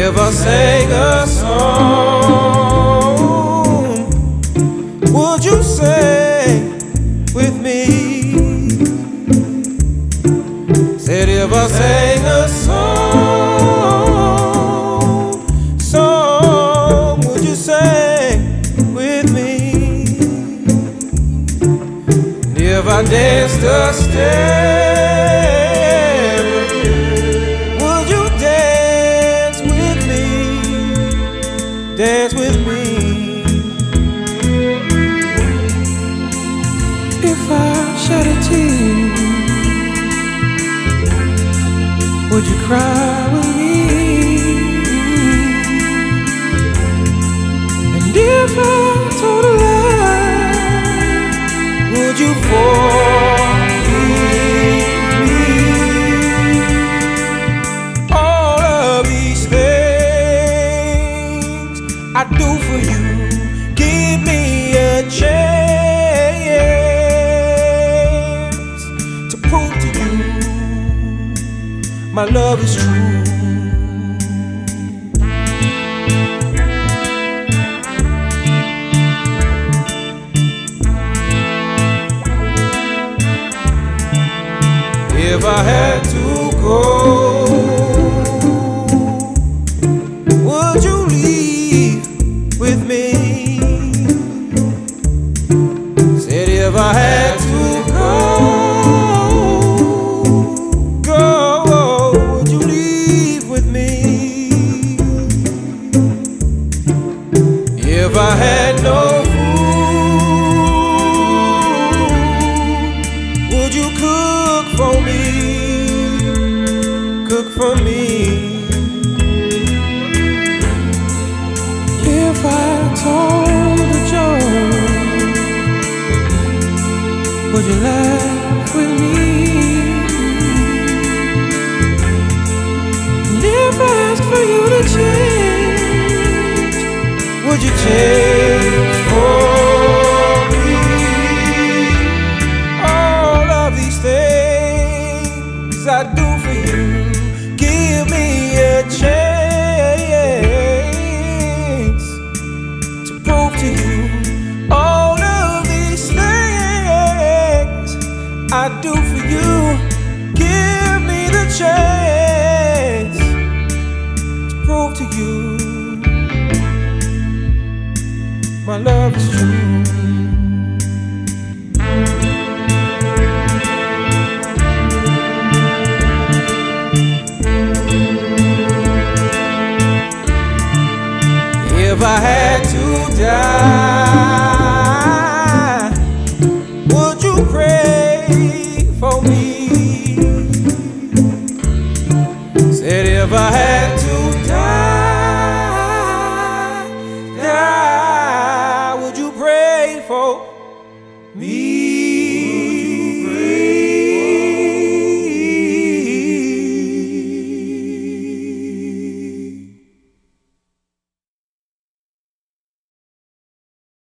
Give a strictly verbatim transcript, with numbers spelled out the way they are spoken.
If I sang a song, would you sing with me? Said if I sang a song, song, would you sing with me? And if I danced a step, dance with me? If I shed a tear, would you cry with me? And if I told a lie, would you forgive me? All of these things I do for you, give me a chance to prove to you my love is true. If I had to go, would you leave with me? Said if I had to go, go, would you leave with me? If I had no food, would you cook for me? Cook for me? If I told a joke, would you laugh with me? And if I asked for you to change, would you change for me? All of these things I do for you, give me a chance to prove to you all of these things I do for you. Give me the chance to prove to you my love is true. If I had to die, would you pray for me? Said if I had